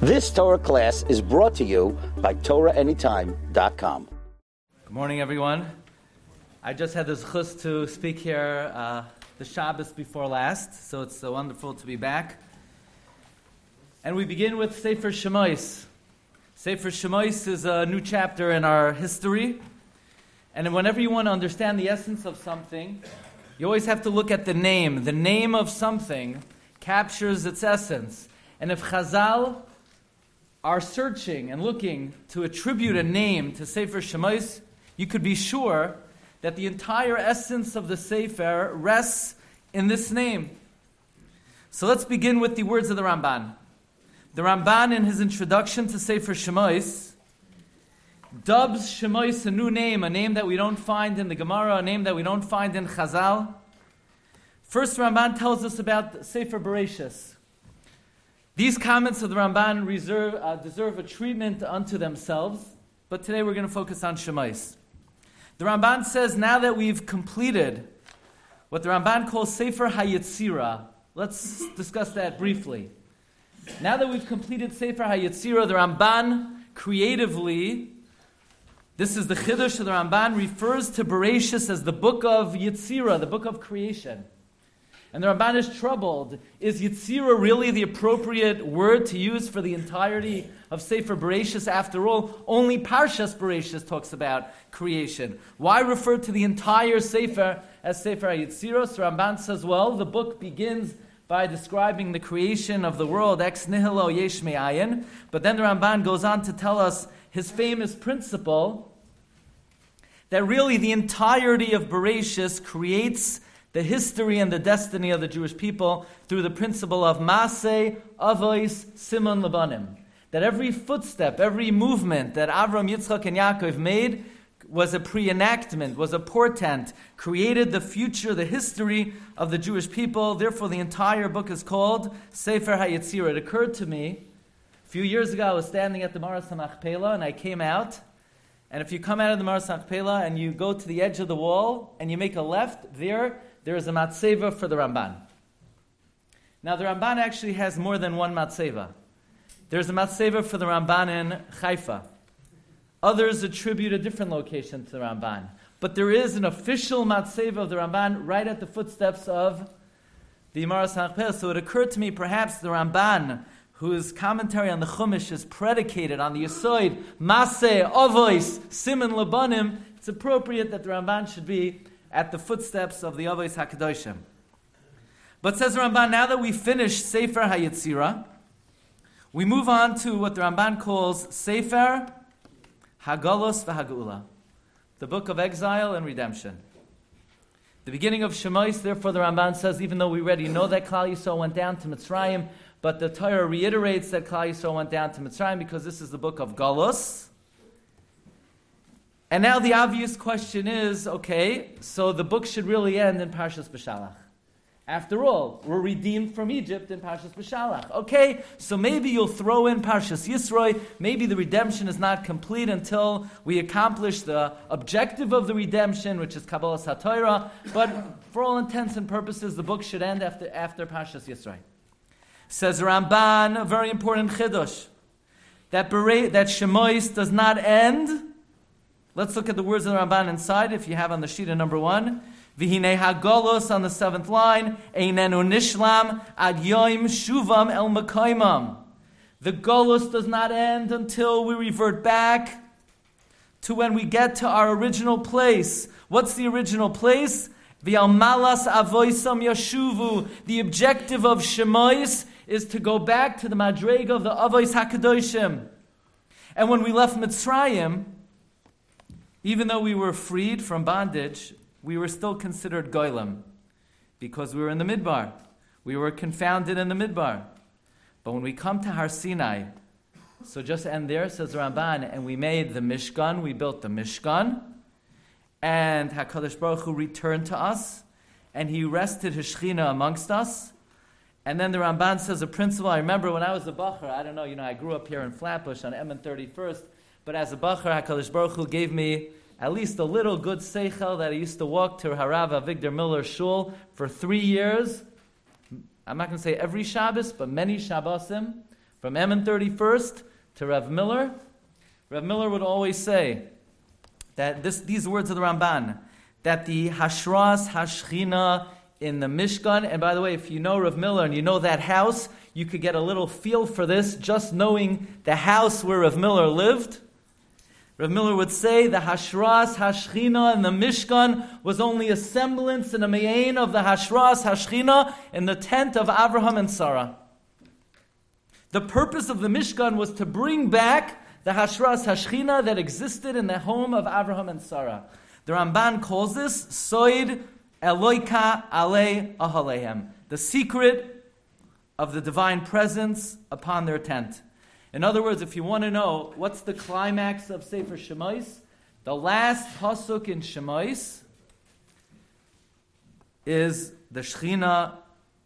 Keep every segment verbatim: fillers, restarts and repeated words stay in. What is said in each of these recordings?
This Torah class is brought to you by Torah Anytime dot com. Good morning, everyone. I just had the zchus to speak here uh, the Shabbos before last, so it's uh, wonderful to be back. And we begin with Sefer Shemos. Sefer Shemos is a new chapter in our history. And whenever you want to understand the essence of something, you always have to look at the name. The name of something captures its essence. And if Chazal are searching and looking to attribute a name to Sefer Shemos, you could be sure that the entire essence of the Sefer rests in this name. So let's begin with the words of the Ramban. The Ramban, in his introduction to Sefer Shemos, dubs Shemos a new name, a name that we don't find in the Gemara, a name that we don't find in Chazal. First, Ramban tells us about Sefer Bereshis. These comments of the Ramban reserve, uh, deserve a treatment unto themselves, but today we're going to focus on Shemos. The Ramban says, now that we've completed what the Ramban calls Sefer HaYetzira, let's discuss that briefly. Now that we've completed Sefer HaYetzira, the Ramban creatively, this is the Chiddush of the Ramban, refers to Bereshis as the book of Yetzira, the book of creation. And the Ramban is troubled. Is Yetzira really the appropriate word to use for the entirety of Sefer Bereshis? After all, only Parshas Bereshis talks about creation. Why refer to the entire Sefer as Sefer HaYetzira? So Ramban says, well, the book begins by describing the creation of the world, ex nihilo yesh me'ayin. But then the Ramban goes on to tell us his famous principle that really the entirety of Bereshis creates the history and the destiny of the Jewish people through the principle of Maseh, Avos, Simon, Lebanim. That every footstep, every movement that Avram, Yitzchak, and Yaakov made was a pre-enactment, was a portent, created the future, the history of the Jewish people. Therefore, the entire book is called Sefer HaYetzira. It occurred to me, a few years ago, I was standing at the Maras HaMachpelah, and I came out, and if you come out of the Maras HaMachpelah and you go to the edge of the wall, and you make a left, there, there is a matzeva for the Ramban. Now, the Ramban actually has more than one matzeva. There's a matzeva for the Ramban in Haifa. Others attribute a different location to the Ramban. But there is an official matzeva of the Ramban right at the footsteps of the Maras HaMachpelah. So it occurred to me, perhaps the Ramban, whose commentary on the Chumash is predicated on the Yesod, Maseh, Avos, Simon, Lebanim, it's appropriate that the Ramban should be at the footsteps of the Avos HaKadoshim. But says the Ramban, now that we finished Sefer HaYetzira, we move on to what the Ramban calls Sefer HaGalos VeHaGeula, the book of exile and redemption. The beginning of Shemos, therefore the Ramban says, even though we already know that Klal Yisrael went down to Mitzrayim, but the Torah reiterates that Klal Yisrael went down to Mitzrayim because this is the book of Galos. And now the obvious question is, okay, so the book should really end in Parshas Beshalach. After all, we're redeemed from Egypt in Parshas Beshalach. Okay, so maybe you'll throw in Parshas Yisroi. Maybe the redemption is not complete until we accomplish the objective of the redemption, which is Kabbalas HaTorah. But for all intents and purposes, the book should end after, after Parshas Yisroi. Says Ramban, a very important chiddush, that, bere- that Shemos does not end. Let's look at the words of the Ramban inside, if you have on the sheet of number one. V'hinei hagolos on the seventh line, einenu nishlam ad yoim shuvam el makoimam. The golos does not end until we revert back to when we get to our original place. What's the original place? V'al malas avoisam yashuvu. The objective of Shemos is to go back to the madrega of the Avos HaKadoshim. And when we left Mitzrayim, even though we were freed from bondage, we were still considered goylem because we were in the Midbar. We were confounded in the Midbar. But when we come to Har Sinai, so just end there, says Ramban, and we made the Mishkan, we built the Mishkan, and HaKadosh Baruch Hu returned to us, and He rested His Shechina amongst us. And then the Ramban says a principle. I remember when I was a bacher, I don't know, you know, I grew up here in Flatbush on Emin thirty-first, but as a bacher, HaKadosh Baruch Hu gave me at least a little good seichel that I used to walk to Harav Avigdor Miller Shul for three years. I'm not going to say every Shabbos, but many Shabbosim, From Emin thirty-first to Rav Miller, Rav Miller would always say that this, these words of the Ramban, that the Hashras Hashchina in the Mishkan, and by the way, if you know Rav Miller and you know that house, you could get a little feel for this just knowing the house where Rav Miller lived. Rav Miller would say the Hashras Hashchina in the Mishkan was only a semblance and a me'ain of the Hashras Hashchina in the tent of Avraham and Sarah. The purpose of the Mishkan was to bring back the Hashras Hashchina that existed in the home of Avraham and Sarah. The Ramban calls this Soid Eloika Alei Ahalehem, the secret of the divine presence upon their tent. In other words, if you want to know what's the climax of Sefer Shemais, the last pasuk in Shemais is the Shechina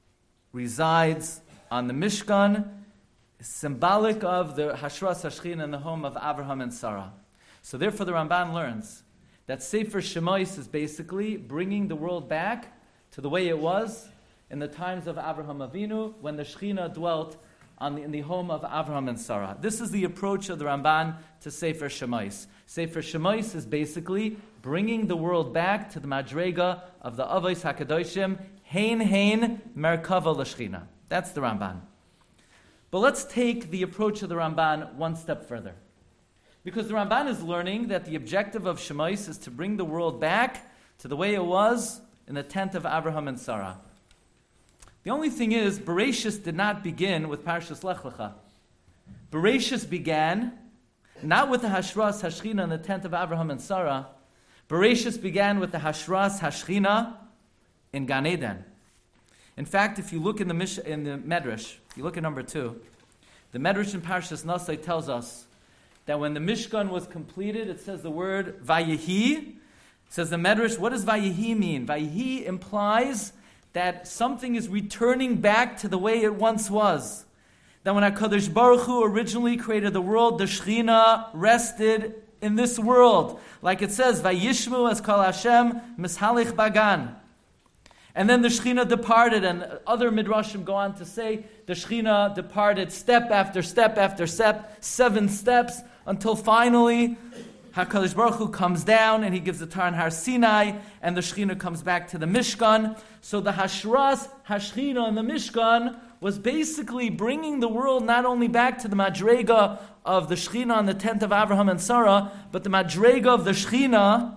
resides on the Mishkan, symbolic of the Hashras Hashchina in the home of Avraham and Sarah. So therefore the Ramban learns that Sefer Shemais is basically bringing the world back to the way it was in the times of Avraham Avinu when the Shechina dwelt on the, in the home of Avraham and Sarah. This is the approach of the Ramban to Sefer Shemais. Sefer Shemais is basically bringing the world back to the Madrega of the Avos HaKadoshim, Hein Hein Merkava L'Shechina. That's the Ramban. But let's take the approach of the Ramban one step further. Because the Ramban is learning that the objective of Shemais is to bring the world back to the way it was in the tent of Avraham and Sarah. The only thing is, Bereshis did not begin with Parshas Lech Lecha. Bereshis began not with the Hashras Hashchina in the tent of Avraham and Sarah. Bereshis began with the Hashras Hashchina in Gan Eden. In fact, if you look in the Mish- in the Medrash, if you look at number two, the Medrash in Parshas Nasai tells us that when the Mishkan was completed, it says the word Vayehi. It says the Medrash, what does Vayehi mean? Vayehi implies that something is returning back to the way it once was. That when HaKadosh Baruch Hu originally created the world, the Shechina rested in this world. Like it says, Vayishmu as Kol Hashem mishalich bagan. And then the Shechina departed, and other Midrashim go on to say the Shechina departed step after step after step, seven steps, until finally HaKadosh Baruch Hu comes down and he gives the Torah on Har Sinai, and the Shechina comes back to the Mishkan. So the Hashras Hashchina in the Mishkan was basically bringing the world not only back to the Madrega of the Shechina on the tent of Avraham and Sarah, but the Madrega of the Shechina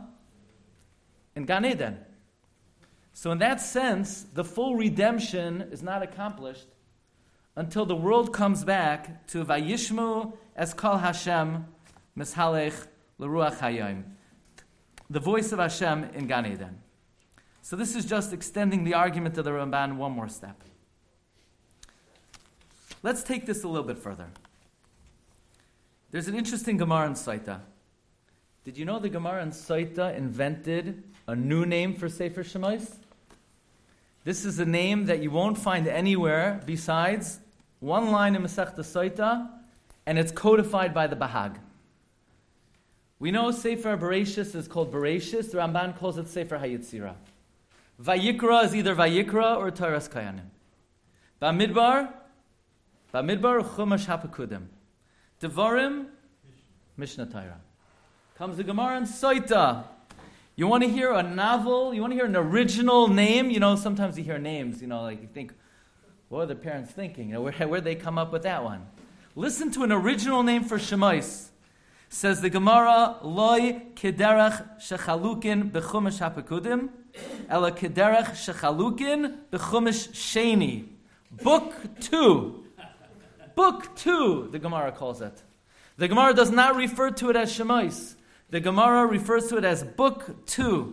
in Gan Eden. So in that sense, the full redemption is not accomplished until the world comes back to Vayishmu es Kol Hashem mishalech l'ruach hayom, the voice of Hashem in Gan Eden. So this is just extending the argument of the Ramban one more step. Let's take this a little bit further. There's an interesting Gemara in Saita. Did you know the Gemara in Saita invented a new name for Sefer Shemais? This is a name that you won't find anywhere besides one line in Masechta Saita, and it's codified by the Bahag. We know Sefer Bereshis is called Bereshis. The Ramban calls it Sefer HaYetzirah. Vayikra is either Vayikra or Toras Kohanim. Bamidbar, Bamidbar Chumash HaPekudim. Devarim, Mishnah Torah. Comes the Gemara in Saita. You want to hear a novel? You want to hear an original name? You know, sometimes you hear names, you know, like you think, what are the parents thinking? You know, where where'd they come up with that one? Listen to an original name for Shemais. Says the Gemara, Loi kederach shechalukin b'chumash hapekudim, ela kederach shechalukin b'chumash sheni. Book two. Book two, the Gemara calls it. The Gemara does not refer to it as Shemais. The Gemara refers to it as Book two.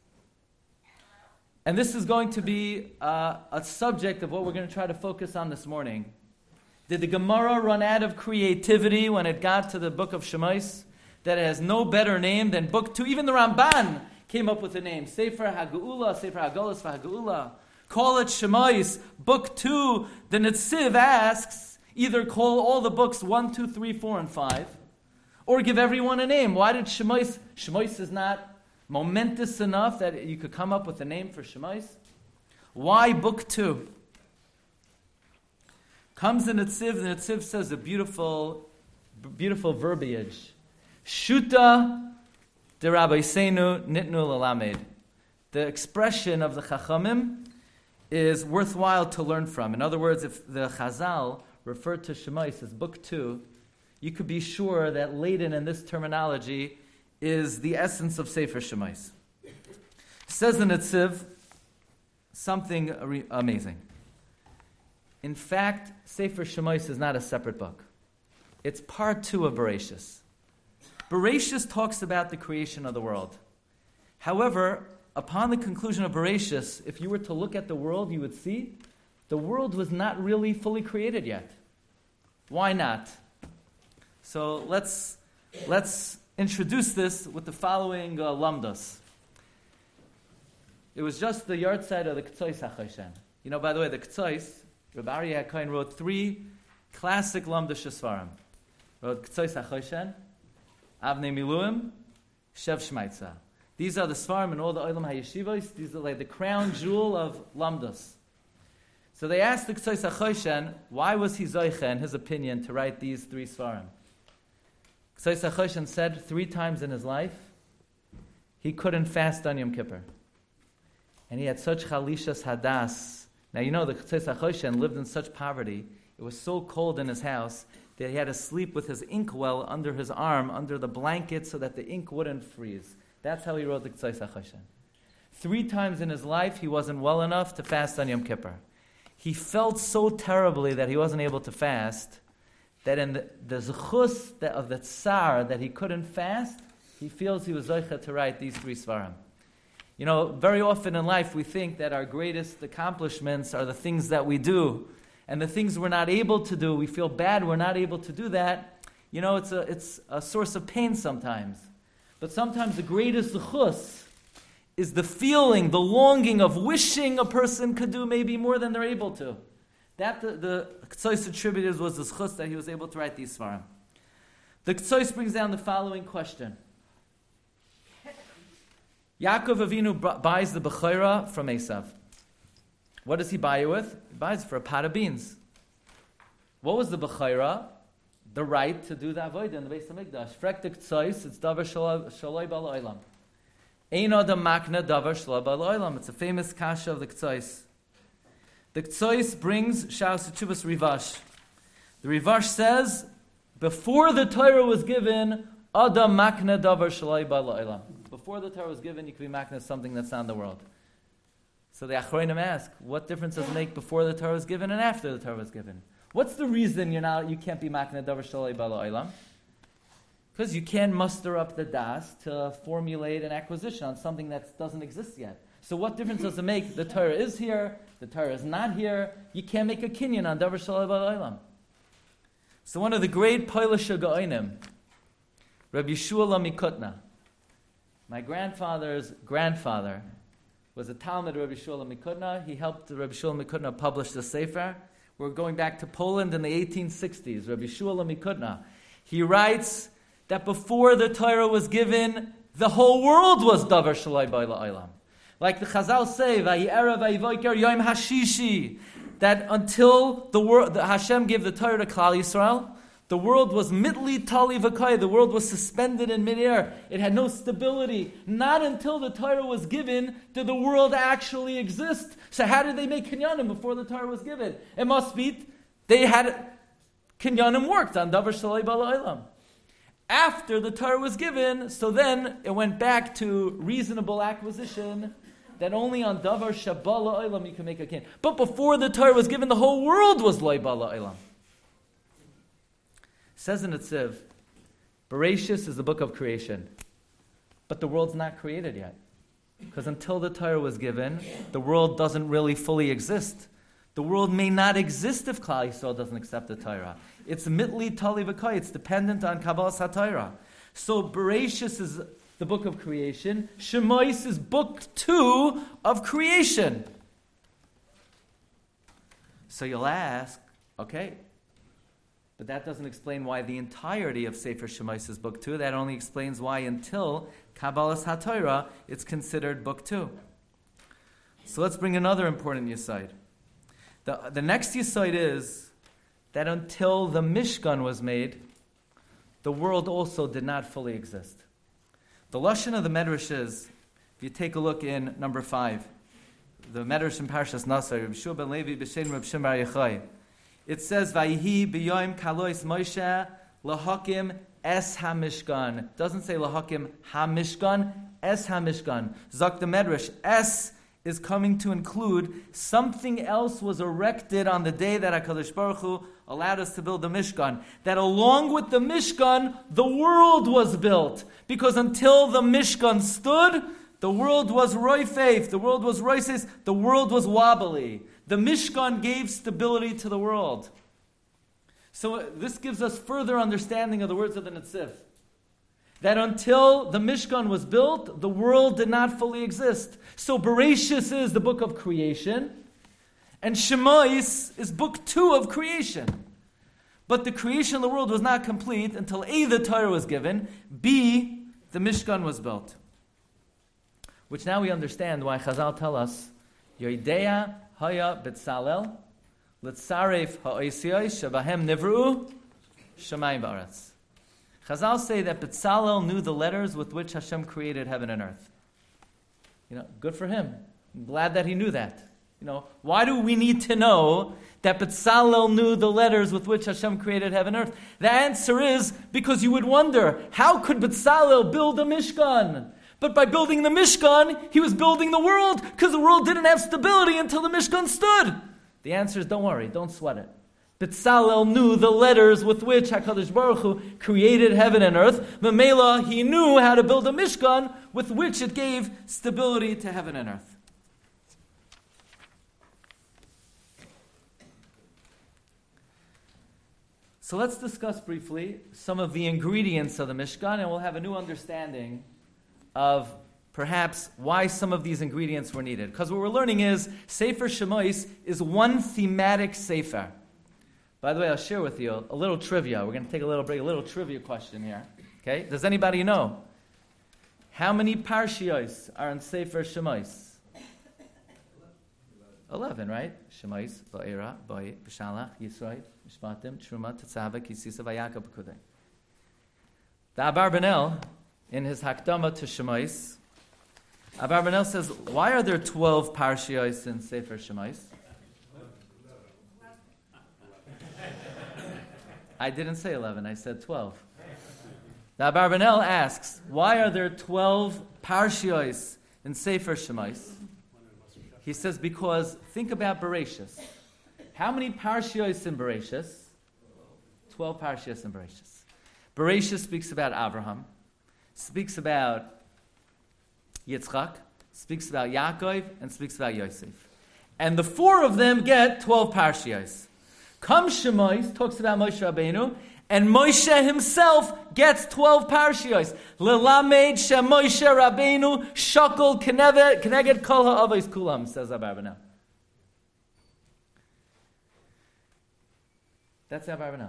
And this is going to be uh, a subject of what we're going to try to focus on this morning. Did the Gemara run out of creativity when it got to the book of Shemais? That it has no better name than Book two. Even the Ramban came up with a name. Sefer HaGeula, Sefer HaGolos VaHaGeula. Call it Shemais, Book two. The Netziv asks, either call all the books one, two, three, four, and five, or give everyone a name. Why did Shemais? Shemais is not momentous enough that you could come up with a name for Shemais. Why Book two? comes in Netziv, the Netziv says a beautiful, beautiful verbiage. Shuta de Rabbeinu nitnu lelamed. The expression of the Chachamim is worthwhile to learn from. In other words, if the Chazal referred to Shemais as book two, you could be sure that laden in this terminology is the essence of Sefer Shemais. Says the Netziv something re- amazing. In fact, Sefer Shemais is not a separate book. It's part two of Bereshis. Bereshis talks about the creation of the world. However, upon the conclusion of Bereshis, if you were to look at the world, you would see the world was not really fully created yet. Why not? So let's let's introduce this with the following uh, lamdas. It was just the yard side of the Ketzois HaChoshen. You know, by the way, the Ketzois, Rabbi Aryeh HaKohen wrote three classic lamdas Shesfarim. Wrote Ketzois HaChoshen, Avnei Miluim, Shev Shmaitza. These are the Svarim in all the Olam HaYeshivos. These are like the crown jewel of lamdas. So they asked the Ketzois HaChoshen, why was he Zoiche, in his opinion, to write these three Svarim? Ketzois HaChoshen said three times in his life, he couldn't fast on Yom Kippur. And he had such chalishas hadas. Now you know the Ketzois HaChoshen lived in such poverty. It was so cold in his house that he had to sleep with his inkwell under his arm, under the blanket, so that the ink wouldn't freeze. That's how he wrote the Ketzois HaChoshen. Three times in his life, he wasn't well enough to fast on Yom Kippur. He felt so terribly that he wasn't able to fast, that in the, the zechus of the tsar that he couldn't fast, he feels he was zoicha to write these three svarim. You know, very often in life we think that our greatest accomplishments are the things that we do, and the things we're not able to do, we feel bad we're not able to do that. You know, it's a it's a source of pain sometimes. But sometimes the greatest zechus is the feeling, the longing of wishing a person could do maybe more than they're able to. That the, the Ketzois attributed was the zechus that he was able to write these svarim. The Ketzois brings down the following question. Yaakov Avinu b- buys the Bechorah from Esav. What does he buy it with? He buys it for a pot of beans. What was the Bechorah? The right to do the avodah in the Beis Hamikdash. Frek the Ketzois, it's davar shaloi bal olam. Ein adam makna davar shaloi bal olam. It's a famous kasha of the Ketzois. The Ketzois brings Shaus Teshuvos Rivash. The Rivash says, before the Torah was given, adam makna davar shaloi bal olam. Before the Torah was given, you could be makna something that's not in the world. So the Achronim ask, what difference does it make before the Torah was given and after the Torah was given? What's the reason you're not, you can't be makna davar shaloi bal olam? Because you can't muster up the das to formulate an acquisition on something that doesn't exist yet. So what difference does it make? The Torah is here, the Torah is not here. You can't make a kinyan on davar shaloi bal olam. So one of the great Polish Gaonim, Rabbi Yeshua Lamikutna, my grandfather's grandfather, was a Talmud of Rabbi Yeshua Lamikutna. He helped Rabbi Yeshua Lamikutna publish the Sefer. We're going back to Poland in the eighteen sixties. Rabbi Yeshua Lamikutna, he writes that before the Torah was given, the whole world was davar shaloi bal olam. Like the Chazal say, Vayera vayvoker yom hashishi, that until the world, the Hashem gave the Torah to Klal Yisrael, the world was mitli tali v'kai. The world was suspended in midair. It had no stability. Not until the Torah was given did the world actually exist. So how did they make kinyanim before the Torah was given? It must be they had kinyanim worked on davar shaloi bal olam. After the Torah was given, so then it went back to reasonable acquisition. That only on davar shabala olam you can make a kin. But before the Torah was given, the whole world was loy bala olam. Says in Netziv, Bereshis is the book of creation, but the world's not created yet, because until the Torah was given, the world doesn't really fully exist. The world may not exist if Klal Yisrael doesn't accept the Torah. It's mitli tali v'kai. It's dependent on Kabbalas HaTorah. So Bereshis is the book of creation. Shemais is book two of creation. So you'll ask, okay, but that doesn't explain why the entirety of Sefer Shemais is book two. That only explains why until Kabbalas HaTorah it's considered book two. So let's bring another important yesod. The, the next yesod is that until the Mishkan was made, the world also did not fully exist. The Lashon of the Medrash is, if you take a look in number five, the Medrash in Parshas Nasar, Reb Shua ben Levi b'shem Reb Shimon bar Yochai, it says, Vayihi b'yoyim kalois Moshe lahakim es ha-mishkan. It doesn't say lahakim ha-mishkan, es ha-mishkan. Zok the Medrash, es is coming to include something else was erected on the day that HaKadosh Baruch Hu allowed us to build the Mishkan. That along with the Mishkan, the world was built. Because until the Mishkan stood, the world was roifeif, the world was roises, the world was wobbly. The Mishkan gave stability to the world. So uh, this gives us further understanding of the words of the Netziv. That until the Mishkan was built, the world did not fully exist. So Bereshis is the book of creation, and Shemais is book two of creation. But the creation of the world was not complete until A, the Torah was given, B, the Mishkan was built. Which now we understand why Chazal tell us, Yoidea haya betzalel, letzaref ha'oisiyos shabahem nivru, shamayim ba'aretz. Chazal say that Betzalel knew the letters with which Hashem created heaven and earth. You know, good for him. I'm glad that he knew that. You know, why do we need to know that Betzalel knew the letters with which Hashem created heaven and earth? The answer is because you would wonder, how could Betzalel build a Mishkan? But by building the Mishkan, he was building the world because the world didn't have stability until the Mishkan stood. The answer is don't worry, don't sweat it. Betzalel knew the letters with which HaKadosh Baruch Hu created heaven and earth. Memela, he knew how to build a Mishkan with which it gave stability to heaven and earth. So let's discuss briefly some of the ingredients of the Mishkan, and we'll have a new understanding of perhaps why some of these ingredients were needed. Because what we're learning is Sefer Shemais is one thematic sefer. By the way, I'll share with you a little trivia. We're going to take a little break, a little trivia question here. Okay? Does anybody know how many parshiyos are in Sefer Shemais? Eleven, right? Shemais, Ba'era, Ba'i, B'Shalach, Yisrael, Mishpatim, Truma, Tetzaveh, Kisisa, Vayakab, B'Kudei. The Abarbanel, in his Hakdama to Shemais, Abarbanel says, why are there twelve parshiyos in Sefer Shemais? I didn't say eleven, I said twelve. The Abarbanel asks, why are there twelve parshiyos in Sefer Shemais? He says, because think about Bereshis. How many parshiyos in Bereshis? twelve parshiyos in Bereshis. Bereshis speaks about Abraham, speaks about Yitzchak, speaks about Yaakov, and speaks about Yosef. And the four of them get twelve parshiyos. Come Shemais talks about Moshe Rabbeinu, and Moshe himself gets twelve parshiyos. Lelamed she Moshe Rabbeinu shakol keneged kol ha'avos kulam, says Abarbanel. That's Abarbanel.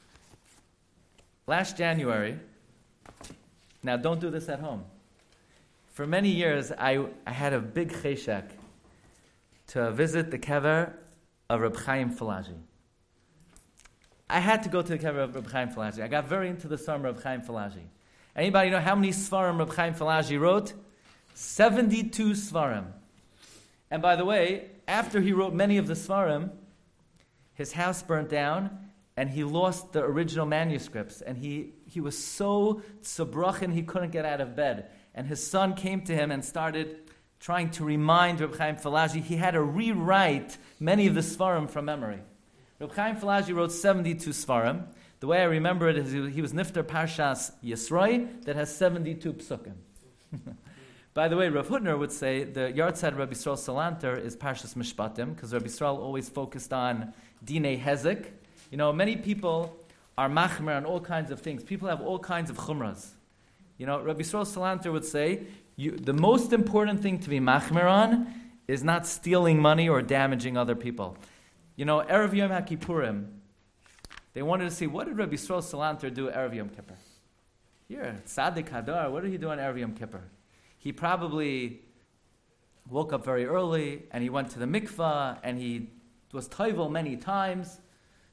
Last January, now don't do this at home. For many years, I, I had a big cheshek to visit the kever of Reb Chaim Falaji. I had to go to the kever of Reb Chaim Falaji. I got very into the Svarim of Reb Chaim Falaji. Anybody know how many Svarim Reb Chaim Falaji wrote? seventy-two Svarim. And by the way, after he wrote many of the Svarim, his house burnt down, and he lost the original manuscripts. And he, he was so tzabrachin he couldn't get out of bed. And his son came to him and started trying to remind Reb Chaim Falaji. He had to rewrite many of the Svarim from memory. Reb Chaim Falaji wrote seventy-two Svarim. The way I remember it is he, he was Nifter Parshas Yisroi that has seventy-two psukim. By the way, Rav Hutner would say the Yartzeit of Rabbi Yisrael Salanter is Parshas Mishpatim, because Rabbi Yisrael always focused on Dinei Hezek. You know, many people are machmer on all kinds of things. People have all kinds of chumras. You know, Rabbi Yisrael Salanter would say, you, the most important thing to be machmer on is not stealing money or damaging other people. You know, Erev Yom HaKippurim, they wanted to see, what did Rabbi Yisrael Salanter do Erev Yom Kippur? Here, Tzaddik Hadar, what did he do on Erev Yom Kippur? He probably woke up very early, and he went to the mikvah, and he was toivel many times.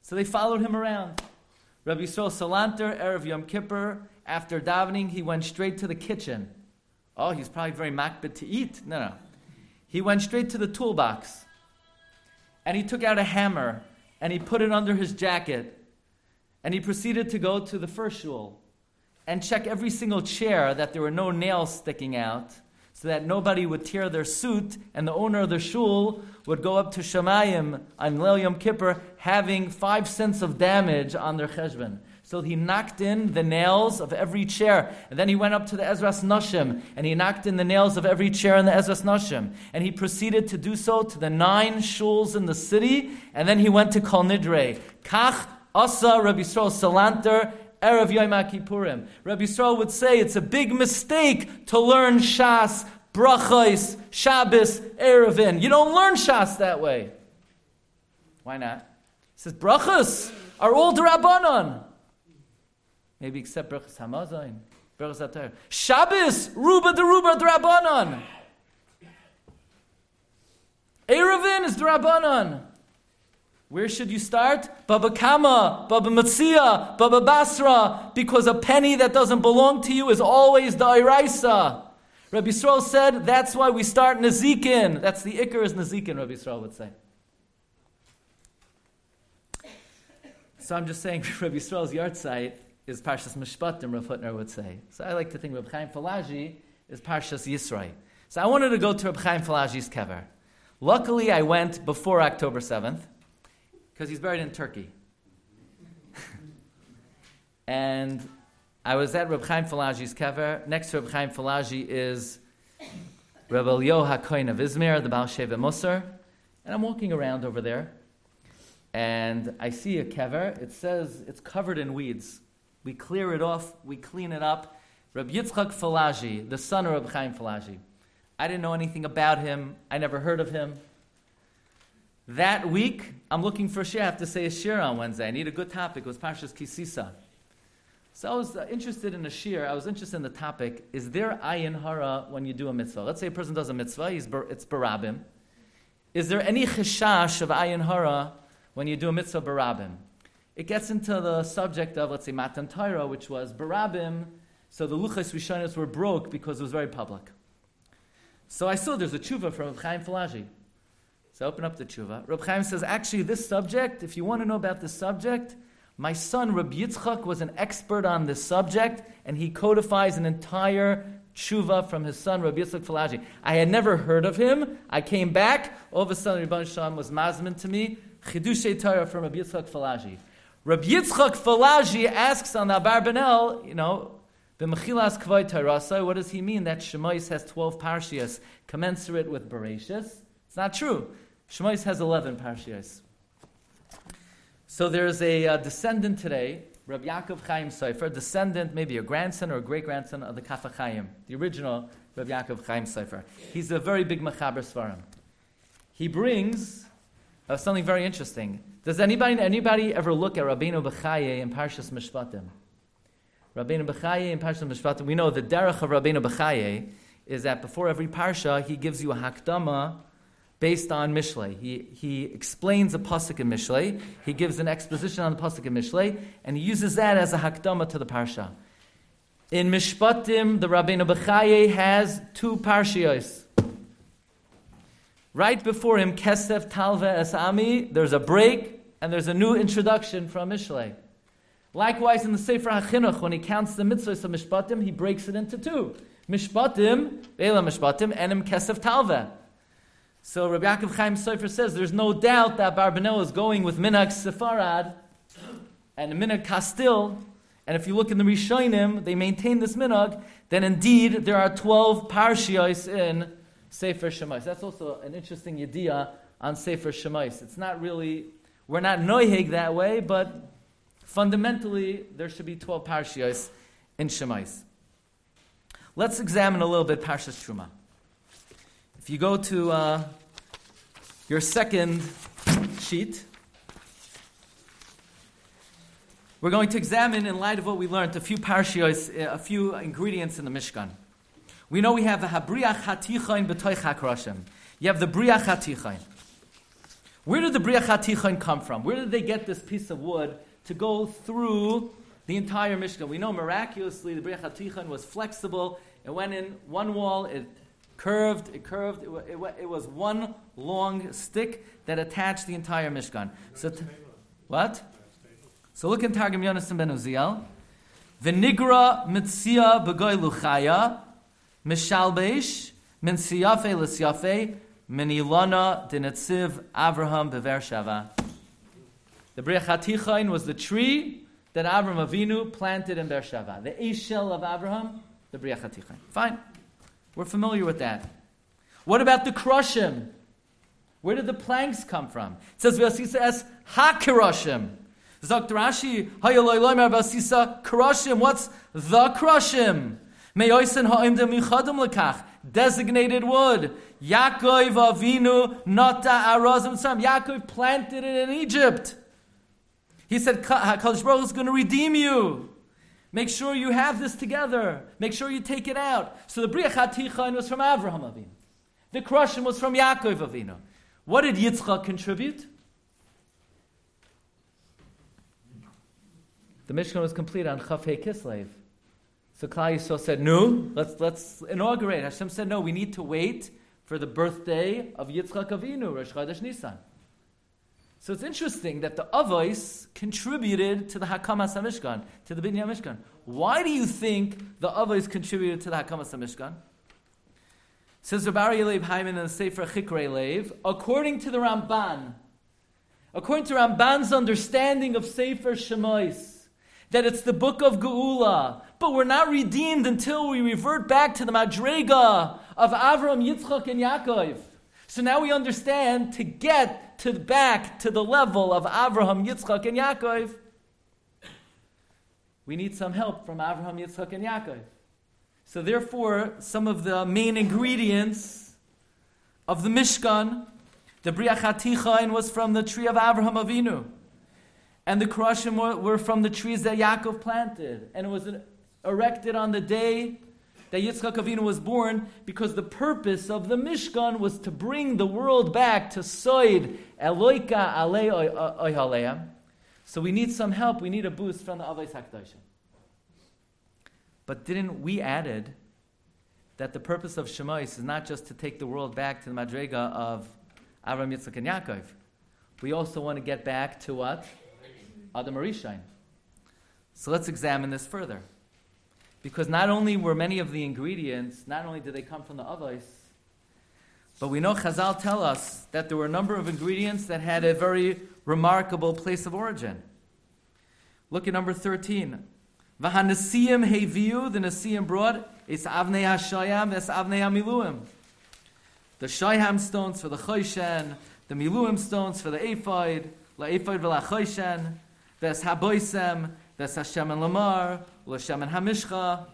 So they followed him around. Rabbi Yisrael Salanter, Erev Yom Kippur, after davening, he went straight to the kitchen. Oh, he's probably very makbid to eat. No, no. He went straight to the toolbox. And he took out a hammer, and he put it under his jacket. And he proceeded to go to the first shul and check every single chair that there were no nails sticking out, so that nobody would tear their suit, and the owner of the shul would go up to Shamayim on Leil Yom Kippur having five cents of damage on their cheshbon. So he knocked in the nails of every chair. And then he went up to the Ezras Nashim, and he knocked in the nails of every chair in the Ezras Nashim. And he proceeded to do so to the nine shuls in the city, and then he went to Kol Nidre. Kach Asa Rabbi Yisrael Salanter Erev Yom Kippurim. Rabbi Yisrael would say it's a big mistake to learn Shas, Brachos, Shabbos, Erevin. You don't learn Shas that way. Why not? He says, Brachos are all D'Rabbanan. Maybe except Brachos Hamazayin, Brachos Atar. Shabbos, Ruba D'Ruba D'Rabbanan. Erevin is D'Rabbanan. Where should you start? Baba Kama, Baba Matzia, Baba Basra, because a penny that doesn't belong to you is always the Iraisa. Rabbi Yisrael said, that's why we start Nezikin. That's the Iker is Nezikin, Rabbi Yisrael would say. So I'm just saying, Rabbi Yisrael's yahrzeit is Parshas Mishpatim, Rav Hutner would say. So I like to think Reb Chaim Falaji is Parshas Yisroi. So I wanted to go to Reb Chaim Falaji's kever. Luckily, I went before October seventh, because he's buried in Turkey. And I was at Reb Chaim Falaji's kever. Next to Reb Chaim Falaji is Reb Elio HaKohen of Izmir, the Baal Sheva Musar. And I'm walking around over there, and I see a kever. It says it's covered in weeds. We clear it off, we clean it up. Reb Yitzchak Falaji, the son of Reb Chaim Falaji. I didn't know anything about him. I never heard of him. That week, I'm looking for a shir. I have to say a shir on Wednesday. I need a good topic. It was Parshas Kisisa. So I was uh, interested in a shir. I was interested in the topic. Is there ayin hara when you do a mitzvah? Let's say a person does a mitzvah. He's bar, it's barabim. Is there any cheshash of ayin hara when you do a mitzvah barabim? It gets into the subject of, let's say, Matan Torah, which was barabim. So the luchos rishonos were broke because it was very public. So I saw there's a tshuva from Reb Chaim Falaji. So I open up the tshuva. Reb Chaim says, actually, this subject, if you want to know about this subject, my son Reb Yitzchak was an expert on this subject, and he codifies an entire tshuva from his son Reb Yitzchak Falaji. I had never heard of him. I came back. All of a sudden, Rebbeinu Shalom was mazmin to me. Chidushei Torah from Reb Yitzchak Falaji. Reb Yitzchak Falaji asks on the Abarbanel, you know, B'mechilas Kvay Torah, what does he mean that Shemais has twelve parshias commensurate with Bereshis? It's not true. Shemais has eleven parshias. So there's a uh, descendant today, Rabbi Yaakov Chaim Sofer, descendant, maybe a grandson or a great-grandson of the Kaf HaChaim, the original Rabbi Yaakov Chaim Sofer. He's a very big Mechaber Svarim. He brings uh, something very interesting. Does anybody anybody ever look at Rabbeinu Bechaye in Parshas Mishpatim? Rabbeinu Bechaye in Parshas Mishpatim, we know the derech of Rabbeinu Bechaye is that before every parsha, he gives you a hakdama based on Mishlei. He, he explains a pasuk in Mishlei, he gives an exposition on the pasuk in Mishlei, and he uses that as a hakdama to the parsha. In Mishpatim, the Rabbeinu Bechaye has two parshios. Right before him, Kesef Talve Es Ami, there's a break, and there's a new introduction from Mishlei. Likewise, in the Sefer HaChinuch, when he counts the mitzvahs of Mishpatim, he breaks it into two. Mishpatim, Ve'ela Mishpatim, and Im Kesef Talve. So Rabbi Yaakov Chaim Sofer says there's no doubt that Barbanel is going with Minhag Sefarad and Minhag Kastil, and if you look in the Rishonim, they maintain this Minhag, then indeed there are twelve parshios in Sefer Shemais. That's also an interesting yediyah on Sefer Shemais. It's not really, we're not noihig that way, but fundamentally there should be twelve parshios in Shemais. Let's examine a little bit Parshas Truma. If you go to uh, your second sheet, we're going to examine, in light of what we learned, a few parshios, a few ingredients in the Mishkan. We know we have the Habriach Hatichain B'toich HaKroshim. You have the Briach Hatichain. Where did the Bria Chatichon come from? Where did they get this piece of wood to go through the entire Mishkan? We know miraculously the Bria Chatichon was flexible. It went in one wall, it curved, it curved. It, it, it was one long stick that attached the entire Mishkan. So, t- what? So look in Targum Yonasan ben Uziel. V'nigra mitzia b'goy luchaya mishalbesh min siyafe l'siyafe min ilana dinetziv Avraham bever shava. The Bria Chatichon was the tree that Avraham Avinu planted in Beersheva. The Eshel of Avraham, the Bria Chatichon. Fine. We're familiar with that. What about the Krushim? Where did the planks come from? It says, V'asisa es ha-Krushim. Zok Rashi, Hayaloi loimer V'asisa Krushim. What's the Krushim? Me'oisen ha'im de michadim lekach. Designated wood. Yaakov Avinu nata arazim sam. Yaakov planted it in Egypt. He said, HaKadosh Baruch Hu is going to redeem you. Make sure you have this together. Make sure you take it out. So the Bria Chatichon was from Avraham Avinu. The Krushim was from Yaakov Avinu. What did Yitzchak contribute? The Mishkan was complete on Chaf Hei Kislev. So Klal Yisrael said, no, let's, let's inaugurate. Hashem said, no, we need to wait for the birthday of Yitzchak Avinu, Rosh Chodesh Nisan. So it's interesting that the Avos contributed to the Hakamas HaMishkan, to the Binyan Mishkan. Why do you think the Avos contributed to the Hakamas HaMishkan? Says Rabbi Aryeh Leib Haiman in the Sefer Chikrei Leib, according to the Ramban, according to Ramban's understanding of Sefer Shemos, that it's the book of Geula, but we're not redeemed until we revert back to the Madrega of Avram, Yitzchak, and Yaakov. So now we understand to get to back to the level of Avraham, Yitzchak, and Yaakov, we need some help from Avraham, Yitzchak, and Yaakov. So therefore, some of the main ingredients of the Mishkan, the Bria Chatichon was from the tree of Avraham Avinu. And the Krushim were, were from the trees that Yaakov planted. And it was erected on the day that Yitzchak Avinu was born, because the purpose of the Mishkan was to bring the world back to Soid Eloika Alei Oyhaleim. So we need some help. We need a boost from the Avos HaKadoshim. But didn't we added that the purpose of Shemos is not just to take the world back to the Madrega of Avraham, Yitzchak, and Yaakov. We also want to get back to what? Adam Arishain. So let's examine this further. Because not only were many of the ingredients, not only did they come from the Avos, but we know Chazal tell us that there were a number of ingredients that had a very remarkable place of origin. Look at number thirteen. V'hanasiyim heviu, the Nasiyim brought, is avnei hashayam, es avnei hamiluim. The shayam stones for the choyshen, the miluim stones for the ephod, la ephod v'la choyshen, ves haboisem, ves Hashem and lamar, l'Hashem and hamishcha.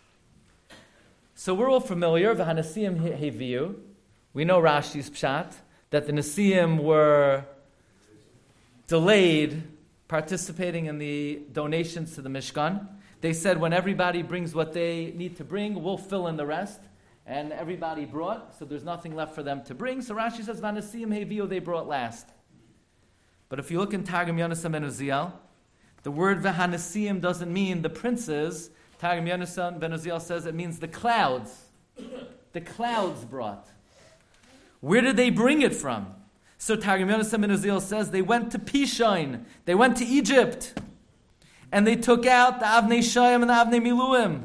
So we're all familiar, v'hanasiyim heviu. We know Rashi's pshat, that the Nasiyim were delayed participating in the donations to the Mishkan. They said when everybody brings what they need to bring, we'll fill in the rest. And everybody brought, so there's nothing left for them to bring. So Rashi says, Vanasiyim Heviu, they brought last. But if you look in Targum Yonasan ben Uziel, the word Vahanasiyim doesn't mean the princes. Targum Yonasan ben Uziel says it means the clouds. The clouds brought. Where did they bring it from? So Targum Yonasan ben Uziel says they went to Pishain, they went to Egypt, and they took out the Avnei Shayim and the Avnei Miluim.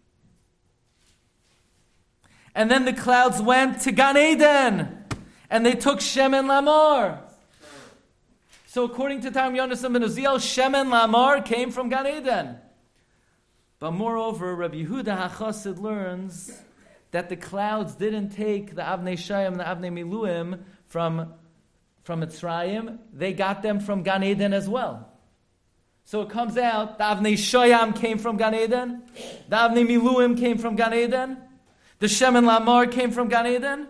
And then the clouds went to Gan Eden, and they took Shem and Lamar. So according to Targum Yonasan ben Uziel, Shem and Lamar came from Gan Eden. But moreover, Rabbi Yehuda HaChassid learns that the clouds didn't take the Avnei Shayim and the Avnei Miluim from From Mitzrayim, they got them from Gan Eden as well. So it comes out, the Avnei Shoyam came from Gan Eden, the Avnei Miluim came from Gan Eden, the Shem and Lamar came from Gan Eden.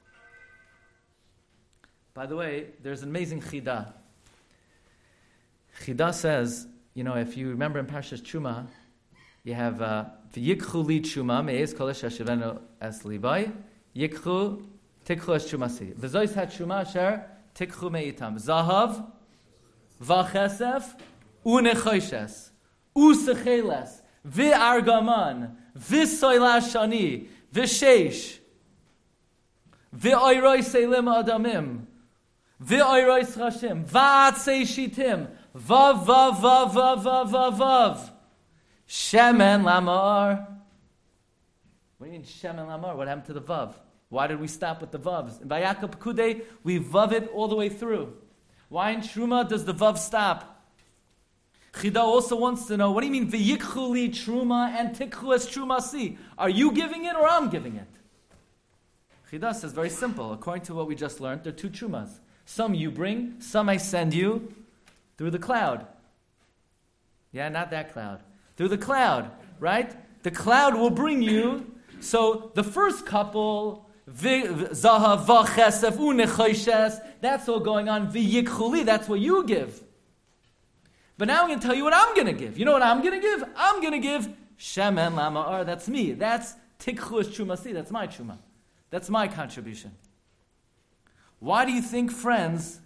By the way, there's an amazing Chidah. Chidah says, you know, if you remember in Parshas Truma, you have V'yikchu li Truma, me'ez kolesh hashivenu es Levi, yikchu tikchu es Trumasi. V'zois ha Truma asher tikchu meitam. Zahav, vachesef, unechoishes, usecheles, vi'argaman, vi'soilas shani, vi'sheish, vi'oiroi selim adamim, vi'oiroi schashim, va'atzei shitim, vav, vav, vav, vav, vav, vav, vav, shemen lamar. What do you mean shemen lamar? What happened to the vav? Why did we stop with the vavs? In Vayakal Pekudei, we vav it all the way through. Why in Truma does the vav stop? Chida also wants to know, what do you mean v'yikchu li Truma and tikchu es Truma si? Are you giving it or I'm giving it? Chida says very simple. According to what we just learned, there are two Trumas. Some you bring, some I send you through the cloud. Yeah, not that cloud. Through the cloud, right? The cloud will bring you. So the first couple, zahav, vachesef, unechoishes, that's all going on. V'yikchuli, that's what you give. But now I'm going to tell you what I'm going to give. You know what I'm going to give? I'm going to give shemen lama'ar. That's me. That's tikchu es trumasi. That's my truma. That's my contribution. Why do you think, friends,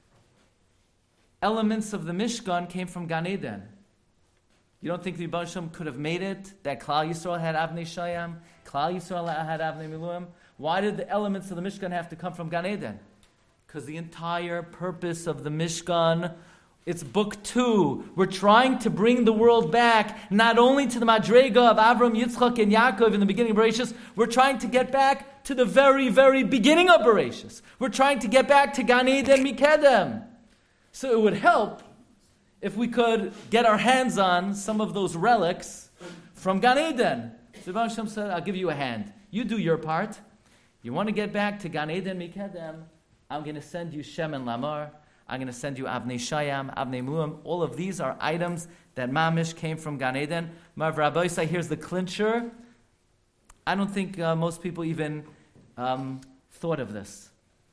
elements of the Mishkan came from Gan Eden? You don't think the Yibam Shem could have made it? That Klal Yisrael had Avnei Shayam, Klal Yisrael had Avnei Miluim. Why did the elements of the Mishkan have to come from Gan Eden? Because the entire purpose of the Mishkan, it's book two. We're trying to bring the world back, not only to the Madrega of Avram, Yitzchak, and Yaakov in the beginning of Bereshis. We're trying to get back to the very, very beginning of Bereshis. We're trying to get back to Gan Eden Mikedem. So it would help if we could get our hands on some of those relics from Gan Eden. So Yibam Shem said, I'll give you a hand. You do your part. You want to get back to Gan Eden Mikedem, I'm going to send you Shemen Lamar. I'm going to send you Avnei Shayam, Avnei Muam. All of these are items that Mamish came from Gan Eden. Marv Rabbi Yisai, here's the clincher. I don't think uh, most people even um, thought of this.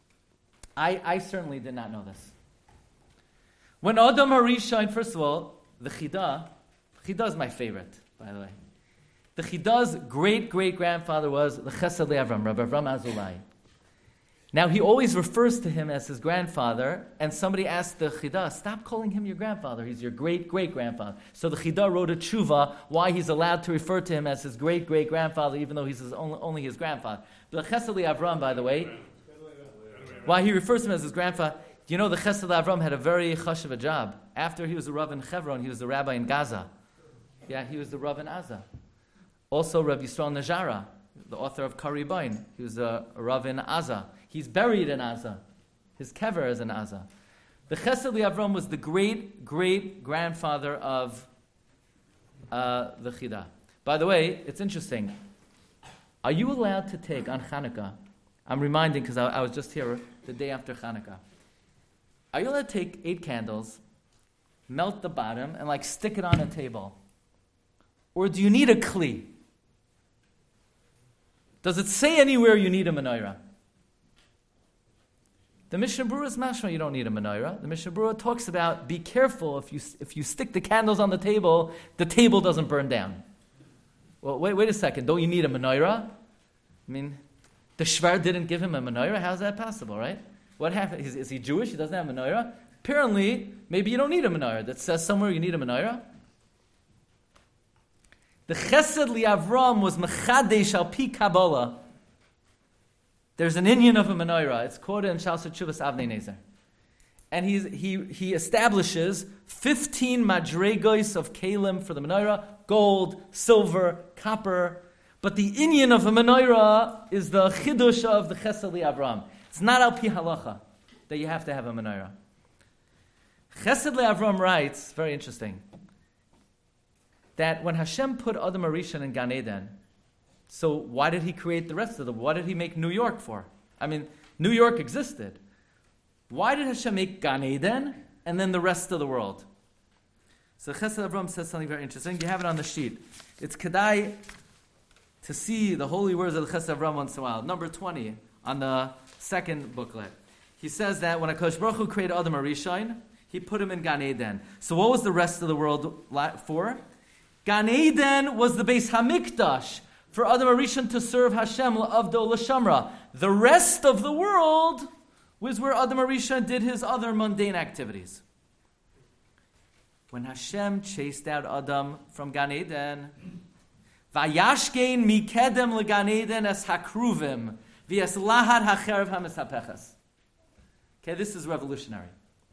I, I certainly did not know this. When Adam HaRishon, first of all, the Chida, Chida is my favorite, by the way. The Chida's great-great-grandfather was the Chesed Avram, Rabbi Avram Azulai. Now, he always refers to him as his grandfather, and somebody asked the Chida, stop calling him your grandfather, he's your great-great-grandfather. So the Chida wrote a tshuva why he's allowed to refer to him as his great-great-grandfather, even though he's his only, only his grandfather. But the Chesed Avram, by the way, why he refers to him as his grandfather, you know, the Chesed Avram had a very chashuv job. After he was the Rav in Hebron, he was the rabbi in Gaza. Yeah, he was the Rav in Aza. Also, Rabbi Yisrael Najara, the author of Kari Bain, he was a, a Rav in Aza. He's buried in Aza. His kever is in Aza. The Chesed Avram was the great, great grandfather of uh, the Chida. By the way, it's interesting. Are you allowed to take on Hanukkah? I'm reminding because I, I was just here the day after Hanukkah. Are you allowed to take eight candles, melt the bottom, and like stick it on a table? Or do you need a kli? Does it say anywhere you need a menorah? The Mishnah Berurah is mashma, you don't need a menorah. The Mishnah Berurah talks about be careful if you if you stick the candles on the table, the table doesn't burn down. Well, wait, wait a second. Don't you need a menorah? I mean, the Shvar didn't give him a menorah. How's that possible, right? What happened? Is, is he Jewish? He doesn't have a menorah? Apparently, maybe you don't need a menorah. That says somewhere you need a menorah. The Chesed Li'Avram was Mechadesh al pi Kabbalah. There's an inyan of a menorah. It's quoted in Shalsei Tshuvas Avnei Nezer. And he's, he he establishes fifteen madregos of kalim for the menorah, gold, silver, copper. But the inyan of a menorah is the chidush of the Chesed Li'Avram. It's not al pi halacha that you have to have a menorah. Chesed Li'Avram writes, very interesting, that when Hashem put Adam HaRishon in Gan Eden, so why did he create the rest of them? What did he make New York for? I mean, New York existed. Why did Hashem make Gan Eden and then the rest of the world? So Chesed Avram says something very interesting. You have it on the sheet. It's kedai to see the holy words of the Chesed Avram once in a while. Number twenty on the second booklet. He says that when HaKadosh Baruch Hu created Adam HaRishon, he put him in Gan Eden. So what was the rest of the world for? Gan Eden was the Beis HaMikdash for Adam HaRishon to serve Hashem la'avdo l'shamra. The rest of the world was where Adam HaRishon did his other mundane activities. When Hashem chased out Adam from Gan Eden, Vayashkein mikedem legan Eden es hakruvim v'es lahad hacherev hamisapeches. Okay, this is revolutionary.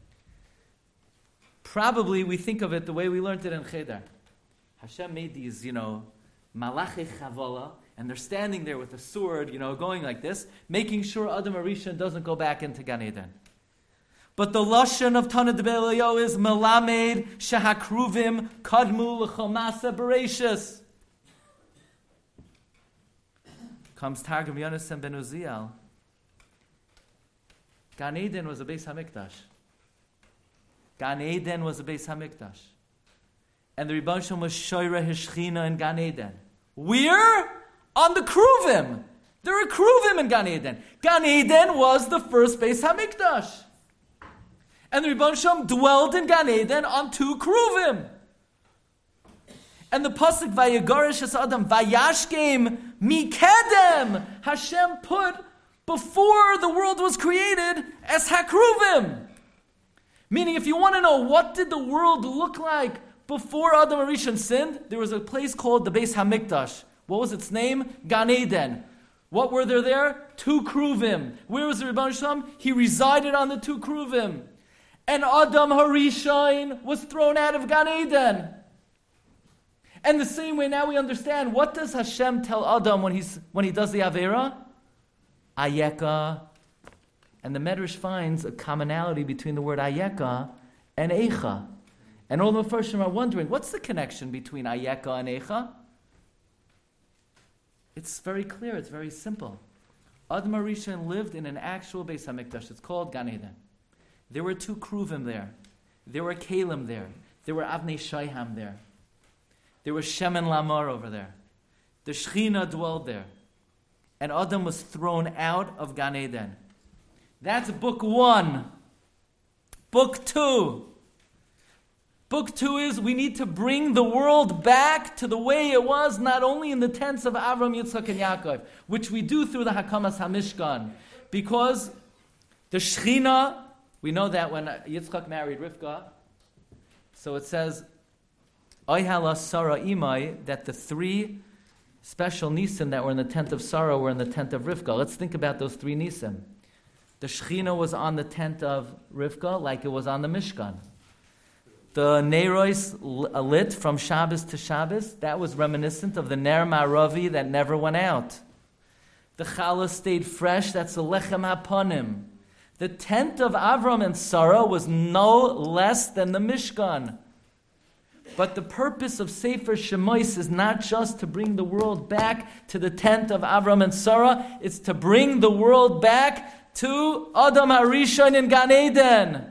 Probably we think of it the way we learned it in Cheder. Hashem made these, you know, malachei chavola, and they're standing there with a sword, you know, going like this, making sure Adam HaRishon doesn't go back into Gan Eden. But the lashon of Tana Debei Eliyahu is melamed shehakruvim kadmu l'chol masa bereishis. Comes Targum Yonasan ben Uziel. Gan Eden was a Beis HaMikdash. Gan Eden was a Beis HaMikdash. And the Rebbeinu Shalom was shoyra his Shechina in Gan Eden. Where? On the Kruvim. There are Kruvim in Gan Eden. Gan Eden was the first Beis HaMikdash. And the Rebbeinu Shalom dwelled in Gan Eden on two Kruvim. And the pasuk Vayigarish es Adam Vayashkem Mikedem, Hashem put before the world was created as Hakruvim. Meaning, if you want to know what did the world look like before Adam HaRishon sinned, there was a place called the Beis HaMikdash. What was its name? Gan Eden. What were there there? Two Kruvim. Where was the Rebbeinu Shalom? He resided on the two Kruvim. And Adam HaRishon was thrown out of Gan Eden. And the same way now we understand, what does Hashem tell Adam when he's when he does the Aveira? Ayeka. And the Medrash finds a commonality between the word Ayeka and Eicha. And all the Mepharshim are wondering, what's the connection between Ayeka and Eicha? It's very clear, it's very simple. Adam HaRishon lived in an actual Beis HaMikdash. It's called Gan Eden. There were two Kruvim there. There were Kalim there. There were Avnei Shayham there. There was Shem and Lamar over there. The Shechina dwelled there. And Adam was thrown out of Gan Eden. That's book one. Book two. Book two is we need to bring the world back to the way it was, not only in the tents of Avram, Yitzchak, and Yaakov, which we do through the Hakamas HaMishkan. Because the Shechina, we know that when Yitzchak married Rivka, so it says, Oyhala Sarah Imai, that the three special Nisim that were in the tent of Sarah were in the tent of Rivka. Let's think about those three Nisim. The Shechina was on the tent of Rivka like it was on the Mishkan. The Neiros lit from Shabbos to Shabbos, that was reminiscent of the Ner Ma'aravi that never went out. The Challah stayed fresh, that's the Lechem HaPanim. The tent of Avram and Sarah was no less than the Mishkan. But the purpose of Sefer Shemos is not just to bring the world back to the tent of Avram and Sarah, it's to bring the world back to Adam HaRishon in Gan Eden.